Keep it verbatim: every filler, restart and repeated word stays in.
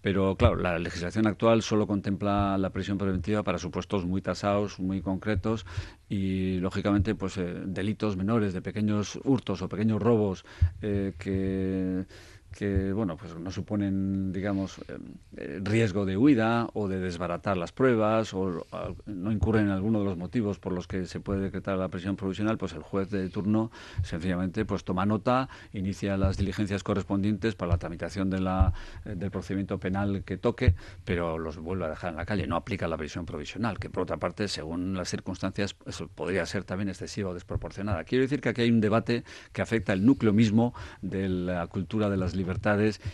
Pero claro, la legislación actual solo contempla la prisión preventiva para supuestos muy tasados, muy concretos y, lógicamente, pues eh, delitos menores, de pequeños hurtos o pequeños robos eh, que que bueno, pues no suponen, digamos, eh, riesgo de huida o de desbaratar las pruebas o a, no incurren en alguno de los motivos por los que se puede decretar la prisión provisional, pues el juez de turno sencillamente pues toma nota, inicia las diligencias correspondientes para la tramitación de la, eh, del procedimiento penal que toque, pero los vuelve a dejar en la calle, no aplica la prisión provisional, que por otra parte, según las circunstancias, eso podría ser también excesiva o desproporcionada. Quiero decir que aquí hay un debate que afecta el núcleo mismo de la cultura de las libertades